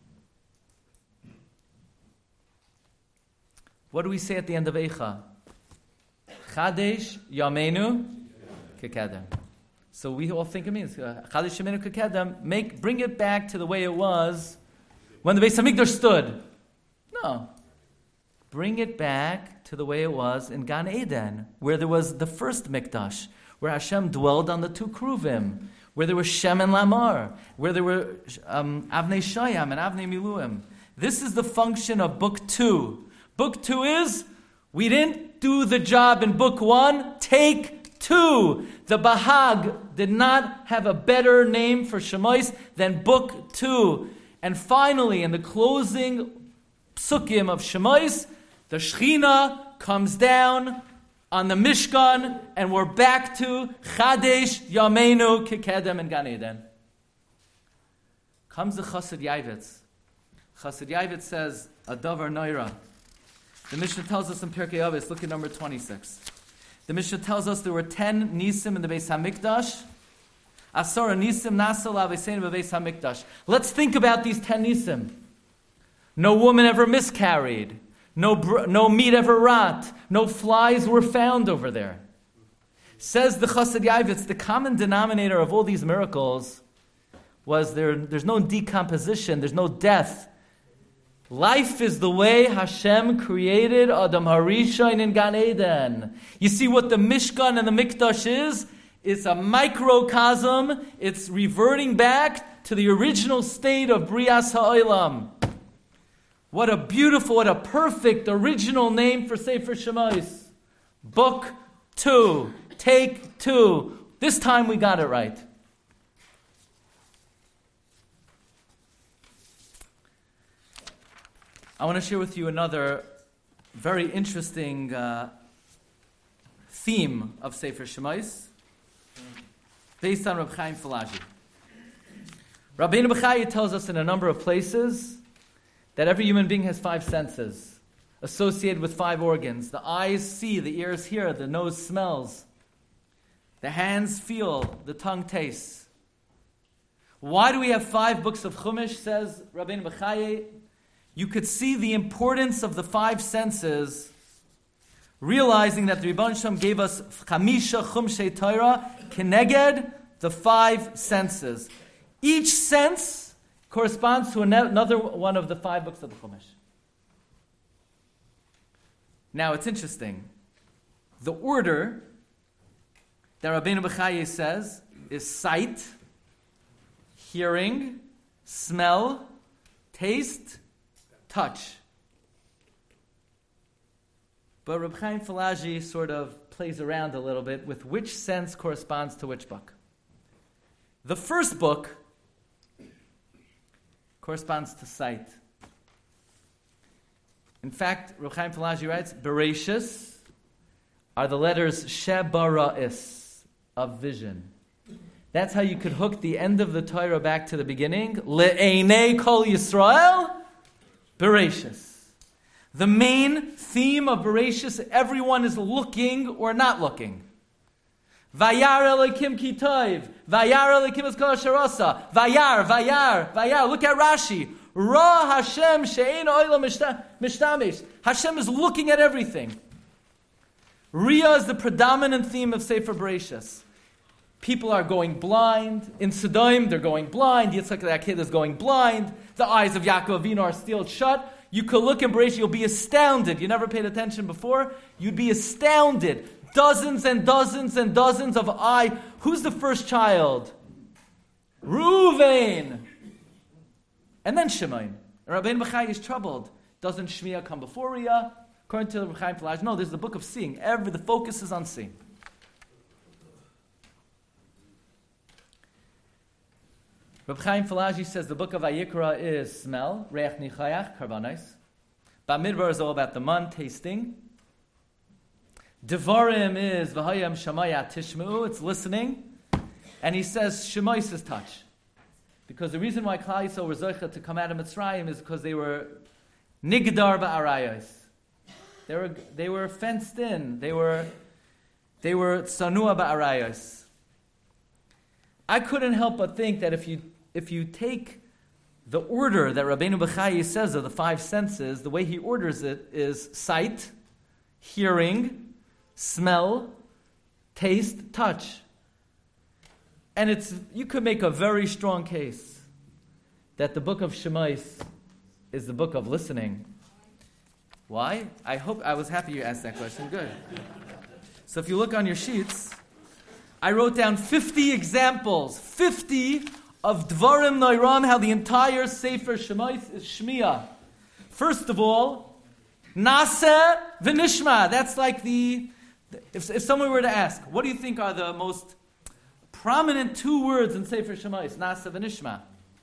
What do we say at the end of Eicha? Chadesh Yameinu Kekedem. So we all think it means Chadesh Yameinu Kekedem. Make bring it back to the way it was when the Beis Hamikdash stood. No. Bring it back to the way it was in Gan Eden, where there was the first Mikdash, where Hashem dwelled on the two Kruvim, where there was Shem and Lamar, where there were um, Avnei Shayam and Avnei Miluim. This is the function of Book Two. Book Two is, we didn't do the job in Book One, take two. The Bahag did not have a better name for Shemos than Book Two. And finally, in the closing psukim of Shemos, the Shechina comes down on the Mishkan, and we're back to Chadesh Yameinu Kekedem in Gan Eden. Comes the Chassid Yavitz. Chassid Yavitz says, a davar noira. The Mishnah tells us in Pirkei Avos, look at number twenty-six. The Mishnah tells us there were ten Nisim in the Beis HaMikdash. Asara Nisim Nasal Avesein Beis HaMikdash. Let's think about these ten Nisim. No woman ever miscarried. No, br- no meat ever rot. No flies were found over there. Says the Chassid Yavitz, the common denominator of all these miracles was there. There's no decomposition. There's no death. Life is the way Hashem created Adam HaRishon in Gan Eden. You see what the Mishkan and the Mikdash is? It's a microcosm. It's reverting back to the original state of Brias Ha'olam. What a beautiful, what a perfect original name for Sefer Shemos. Book two. Take two. This time we got it right. I want to share with you another very interesting uh, theme of Sefer Shemos, based on Reb Chaim Falaji. Rabbeinu Bechaya tells us in a number of places that every human being has five senses, associated with five organs. The eyes see, the ears hear, the nose smells, the hands feel, the tongue tastes. Why do we have five books of Chumash, says Rabbeinu Bechaya? You could see the importance of the five senses, realizing that the Rebbeinu Shalom gave us Chamisha Chumshei Torah, Keneged, the five senses. Each sense corresponds to another one of the five books of the Chumash. Now it's interesting. The order that Rabbeinu Bechaya says is sight, hearing, smell, taste, touch. But Reb Chaim Falaji sort of plays around a little bit with which sense corresponds to which book. The first book corresponds to sight. In fact, Reb Chaim Falaji writes, Bereshis are the letters Shebara'is, of vision. That's how you could hook the end of the Torah back to the beginning. Le'enei kol Yisrael, Bereshis. The main theme of Bereshis, everyone is looking or not looking. Vayar Elokim ki tov, Vayar Elokim es kol asher asa, Vayar, Vayar, Vayar. Look at Rashi. Ra Hashem she'ein olam mishtamish. Hashem is looking at everything. Riyah is the predominant theme of Sefer Bereshis. People are going blind. In Sodom, they're going blind. Yitzchak the kid is going blind. The eyes of Yaakov Avinu are sealed shut. You could look in Bereshit, you'll be astounded. You never paid attention before? You'd be astounded. Dozens and dozens and dozens of eye. Who's the first child? Reuven. And then Shimon. Rabbeinu Bechaya is troubled. Doesn't Shmiya come before Riyah? According to Reb Chaim Falaji, no, there's the book of seeing. Every, the focus is on seeing. Reb Chaim Falaji says the book of Vayikra is smell, reach nichayach, karbanos. Bamidbar is all about the man, tasting. Devarim is v'hayam shamaya tishmeu, it's listening. And he says shemois is touch. Because the reason why Klal Yisrael were zocheh to come out of Mitzrayim is because they were nigdar ba'arayos. They were they were fenced in. They were they were tsanua ba'arayos. I couldn't help but think that if you if you take the order that Rabbeinu Bechaya says of the five senses, the way he orders it is sight, hearing, smell, taste, touch. And it's you could make a very strong case that the book of Shemos is the book of listening. Why? I hope I was happy you asked that question. Good. So if you look on your sheets, I wrote down fifty examples, fifty of Dvarim Noiram, how the entire Sefer Shemos is Shmiya. First of all, Naseh v'nishma. That's like the, if, if someone were to ask, what do you think are the most prominent two words in Sefer Shemos? Naseh v'nishma.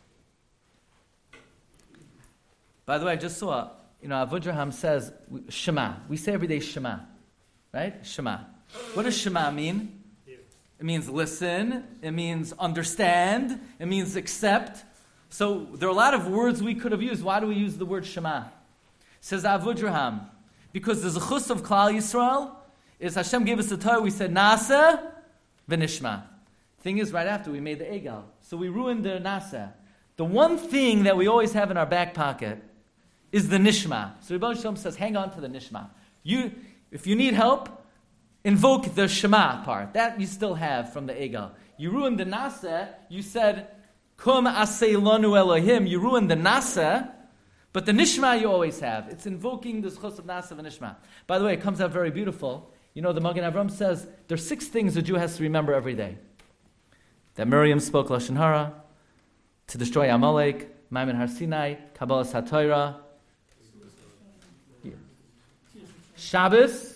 By the way, I just saw, you know, Avudraham says, Shema. We say every day Shema. Right? Shema. What does Shema mean? It means listen. It means understand. It means accept. So there are a lot of words we could have used. Why do we use the word Shema? Says Avudraham, because the zechus of Klal Yisrael is Hashem gave us the Torah. We said Naseh v'nishma. Thing is, right after we made the Egal, so we ruined the Naseh. The one thing that we always have in our back pocket is the Nishma. So Rebbe Shalom says, hang on to the Nishma. You, if you need help, invoke the Shema part. That you still have from the Egal. You ruined the Naseh. You said, Kum asei lanu Elohim. You ruined the Naseh, but the Nishma you always have. It's invoking the Zchus of Naseh and Nishma. By the way, it comes out very beautiful. You know, the Magen Avram says, there's six things a Jew has to remember every day. That Miriam spoke Lashon Hara, to destroy Amalek, Maimon Har Sinai, Kabbalah HaTorah, Shabbos,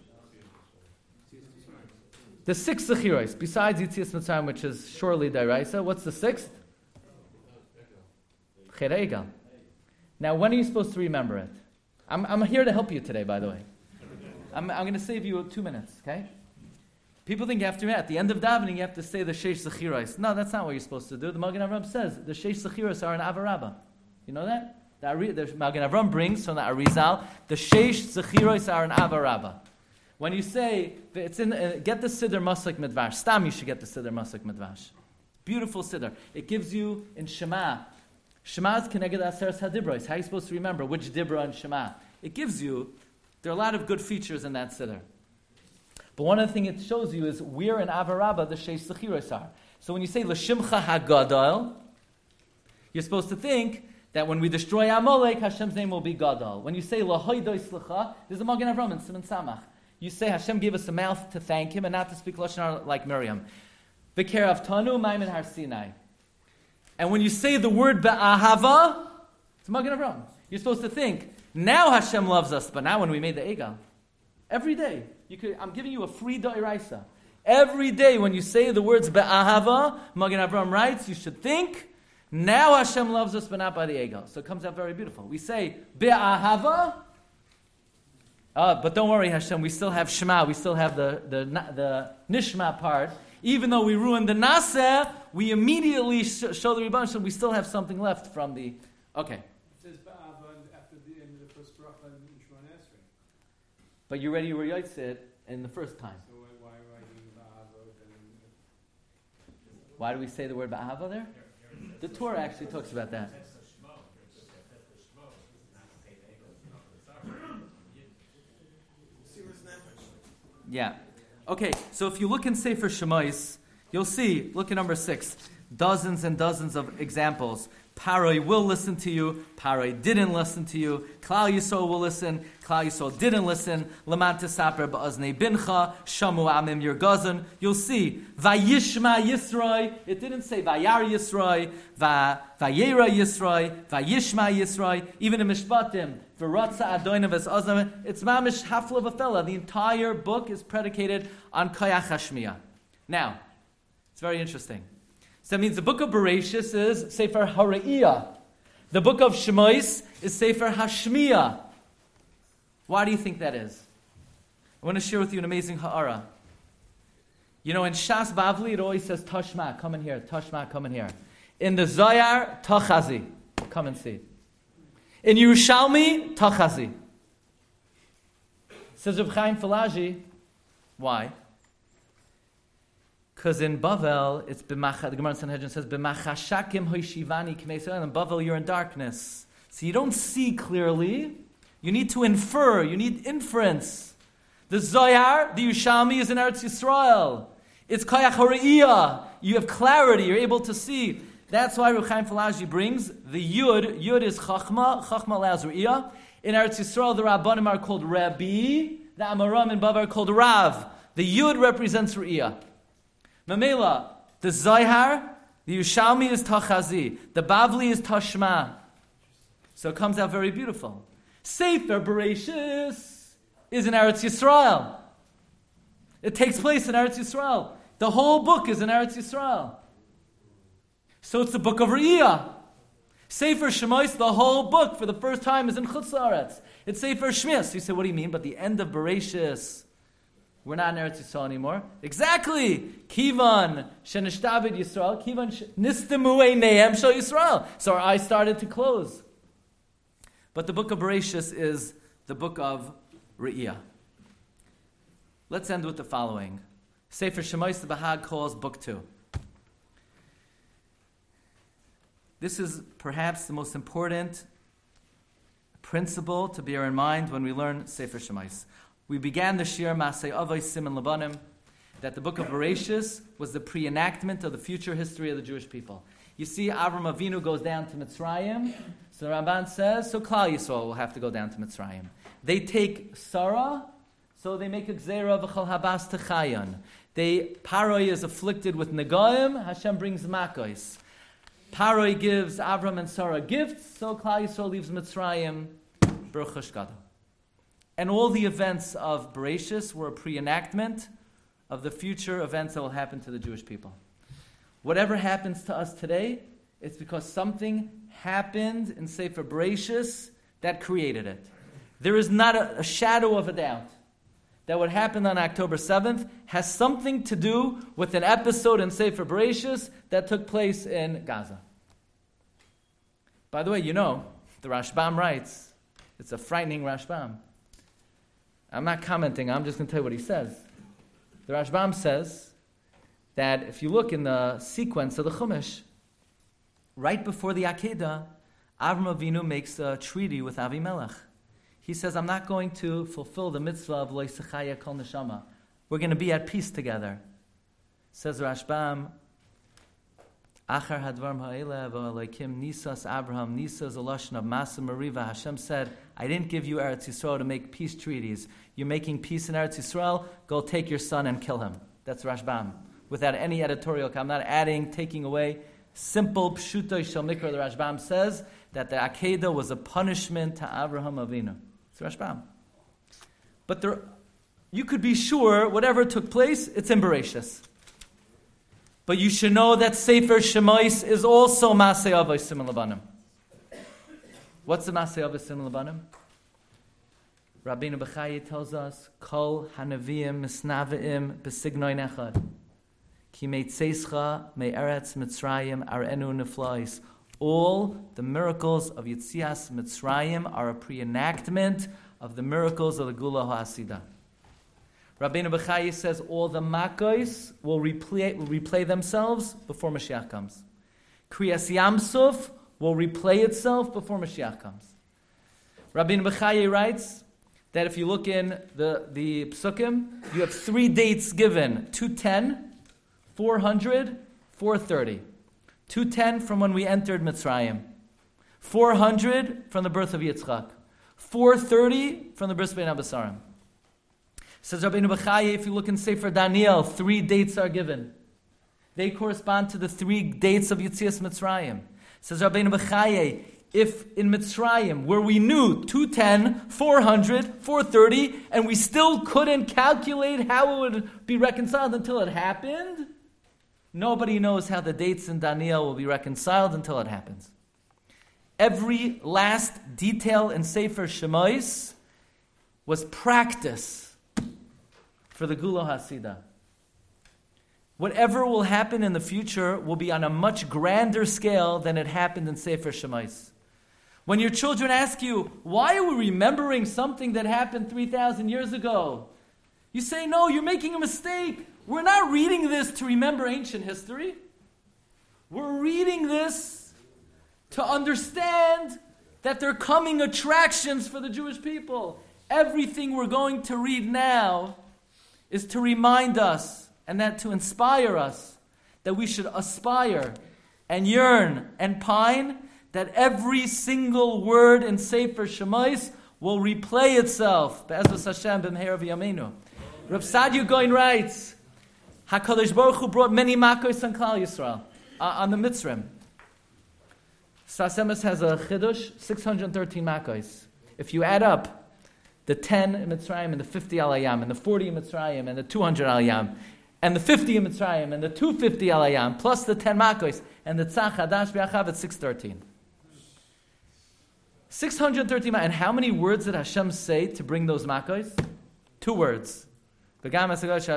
the sixth Zechiros, besides Yitzias Mitzrayim, which is surely Dairaisa, what's the sixth? Cher Egel. Now, when are you supposed to remember it? I'm, I'm here to help you today, by the way. I'm, I'm going to save you two minutes, okay? People think you have to, at the end of davening, you have to say the Sheish Zechiros. No, that's not what you're supposed to do. The Magen Avram says the Sheish Zechiros are an Avarabba. You know that? The, Ari, the Magen Avram brings from the Arizal, the Sheish Zechiros are an Avarabba. When you say, it's in, uh, get the Siddur Maslik Midvash. Stam, you should get the Siddur Maslik Midvash. Beautiful Siddur. It gives you, in Shema, Shema is Keneged Aseres HaDibros. How are you supposed to remember which Dibra and Shema? It gives you, there are a lot of good features in that Siddur. But one of the things it shows you is where in Avarabba the Sheish Zechiros are. So when you say L'Shimcha HaGadol, you're supposed to think that when we destroy Amalek, Hashem's name will be Gadol. When you say L'Hoidoi Slicha, there's a Magen Avram in Siman Samach. You say Hashem gave us a mouth to thank Him and not to speak Lashon Hara like Miriam. V'ker Avtanu Maimon Har Sinai. And when you say the word Ba'ahava, it's Magen Avram. You're supposed to think, now Hashem loves us, but now when we made the Egel, every day, you could, I'm giving you a free Da'iraisa. Every day when you say the words Ba'ahava, Magen Avram writes, you should think, now Hashem loves us, but not by the Egel. So it comes out very beautiful. We say Ba'ahava, Uh, but don't worry, Hashem, we still have Shema, we still have the, the, the Nishma part. Even though we ruined the Naseh, we immediately sh- show the Rebbeinu Shalom, we still have something left from the... Okay. It says Ba'ava after the end of the first bracha in Shemona Esrei. But you already recited it in the first time. So why writing Ba'ava? Why do we say the word Ba'ava there? The Torah actually talks about that. Yeah. Okay, so if you look in Sefer Shemais, you'll see, look at number six, dozens and dozens of examples. Paroi will listen to you, Paroi didn't listen to you, Klal Yisrael will listen, Klal Yisrael didn't listen, Laman Tesaper ba'aznei bincha, Shamu amim yirgazon. You'll see, Vayishma Yisroi, it didn't say Vayar Yisroi, Vayera Yisroi, Vayishma Yisroi, even in Mishpatim, V'ratza Adoinav es Azam, it's mamish hafla v'fela. The entire book is predicated on Koyach HaShmiya. Now, it's very interesting. So that means the book of Bereshis is Sefer HaRe'iyah. The book of Shemais is Sefer HaShmiya. Why do you think that is? I want to share with you an amazing ha'ara. You know, in Shas Bavli, it always says, Tashma, come in here, Tashma, come in here. In the Zayar, Tachazi, come and see. In Yerushalmi, Tachazi. Says Reb Chaim Falaji, why? Because in Bavel, it's b'macha, the Gemara in Sanhedrin says, b'machashakim hoishivani k'mei. In Bavel, you're in darkness. So you don't see clearly. You need to infer. You need inference. The Zohar, the Yerushalmi, is in Eretz Yisrael. It's Koyach HaRe'iyah. You have clarity. You're able to see. That's why Reb Chaim Falaji brings the Yud. Yud is Chachma. Chachma allows Re'iyah. In Eretz Yisrael, the Rabbanim are called Rabbi. The Amoram in Bavel are called Rav. The Yud represents Re'iyah. Mamela, the Zohar, the Yerushalmi is Tachazi. The Bavli is Tashma. So it comes out very beautiful. Sefer Bereshis is in Eretz Yisrael. It takes place in Eretz Yisrael. The whole book is in Eretz Yisrael. So it's the book of Re'iyah. Sefer Shemais, the whole book, for the first time, is in Chutz La'aretz. It's Sefer Shmias. You say, what do you mean? But the end of Bereshis, we're not in Eretz Yisrael anymore. Exactly. Kivan shenishtabed Yisrael. Kivan nistemu einayim shel Yisrael. So our eyes started to close. But the book of Bereshis is the book of Re'iyah. Let's end with the following. Sefer Shemais, the Bahag calls book two. This is perhaps the most important principle to bear in mind when we learn Sefer Shemais. We began the Shir Masei Avos Siman Labanim, that the book of Bereshis was the pre-enactment of the future history of the Jewish people. You see, Avram Avinu goes down to Mitzrayim, so the Ramban says, so Klal Yisrael will have to go down to Mitzrayim. They take Sarah, so they make a Gzeira v'chol habas techayon. They, Paroi is afflicted with Negaim, Hashem brings Makos. Paroi gives Avram and Sarah gifts, so Klal Yisrael leaves Mitzrayim, Baruch Hashkada. And all the events of Bereshis were a pre-enactment of the future events that will happen to the Jewish people. Whatever happens to us today, it's because something happened in Sefer Bereshis that created it. There is not a, a shadow of a doubt that what happened on October seventh has something to do with an episode in Sefer Bereshis that took place in Gaza. By the way, you know, the Rashbam writes, it's a frightening Rashbam. I'm not commenting, I'm just going to tell you what he says. The Rashbam says that if you look in the sequence of the Chumash, right before the Akedah, Avram Avinu makes a treaty with Avimelech. He says, I'm not going to fulfill the mitzvah of Lo Yisachaya Kol Neshama. We're going to be at peace together. Says Rashbam, Achar hadvarm ha'ele v'alekim nisas Abraham, nisas alashon of Masa Meriva. Hashem said, I didn't give you Eretz Yisrael to make peace treaties. You're making peace in Eretz Yisrael, go take your son and kill him. That's Rashbam. Without any editorial, I'm not adding, taking away. Simple pshuto shel mikra, the Rashbam says that the Akedah was a punishment to Avraham Avinu. It's Rashbam. But there, you could be sure whatever took place, it's in Bereshis. But you should know that Sefer Shemais is also Masei Avos Siman Labanim. What's the Masei Avos Siman Labanim? Rabbeinu Bechaya tells us, Kol Hanavim Misnavim Besignoin Echad. Ki Meitzeischa Me'eretz Mitzrayim Arenu Neflais. All the miracles of Yitzias Mitzrayim are a pre-enactment of the miracles of the Gula HaSida. Rabbeinu Bechaya says all the Makkos will replay, will replay themselves before Mashiach comes. Kriyas Yamsuf will replay itself before Mashiach comes. Rabbeinu Bechaya writes that if you look in the, the Psukim, you have three dates given, two ten, four hundred, four thirty. two ten from when we entered Mitzrayim. four hundred from the birth of Yitzchak. four thirty from the birth of Ben Abasarim. Says Rabbeinu Bechaya, if you look in Sefer Daniel, three dates are given. They correspond to the three dates of Yitzias Mitzrayim. Says Rabbeinu Bechaya, if in Mitzrayim, where we knew two ten, four hundred, four thirty, and we still couldn't calculate how it would be reconciled until it happened, nobody knows how the dates in Daniel will be reconciled until it happens. Every last detail in Sefer Shemais was practice for the Gula HaSida. Whatever will happen in the future will be on a much grander scale than it happened in Sefer Shemais. When your children ask you, why are we remembering something that happened three thousand years ago? You say, no, you're making a mistake. We're not reading this to remember ancient history. We're reading this to understand that there are coming attractions for the Jewish people. Everything we're going to read now is to remind us and that to inspire us that we should aspire and yearn and pine that every single word in Sefer Shemais will replay itself. Be'ezus Hashem b'mheira v'yameinu. Rav Sadia Goin writes, HaKadosh Baruch Hu brought many makos on Klal Yisrael, uh, on the Mitzrim. Sfas Emes has a chidush, six hundred thirteen makos. If you add up the ten in Mitzrayim and the fifty Alayam, and the forty in Mitzrayim and the two hundred Alayam, and the fifty in Mitzrayim and the two hundred fifty Alayam, plus the ten makos, and the Tzach Hadash B'Achav, it's six hundred thirteen. six hundred thirteen makos. And how many words did Hashem say to bring those makos? Two words. Done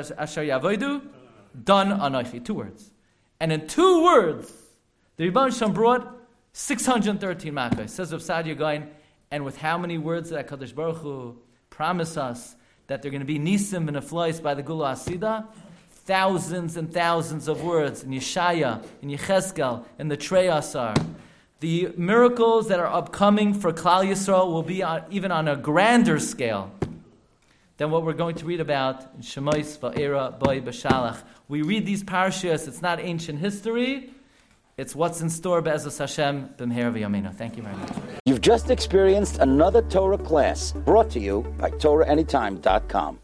anochi. Two words. And in two words, the Rebbeinu Shalom brought six hundred thirteen makos. Says Rav Sadia Gaon, and with how many words did HaKadosh Baruch Hu promise us that they're going to be nisim and aflois by the Gula HaSida? Thousands and thousands of words in Yeshaya, in Yechezkel, in the Trei Asar. The miracles that are upcoming for Klal Yisrael will be on, even on a grander scale than what we're going to read about in Shemais Va'era Boi B'Shalach. We read these parashas, it's not ancient history, it's what's in store Be'ezus Hashem B'mheira v'yameinu. Thank you very much. You've just experienced another Torah class brought to you by Torah Anytime dot com.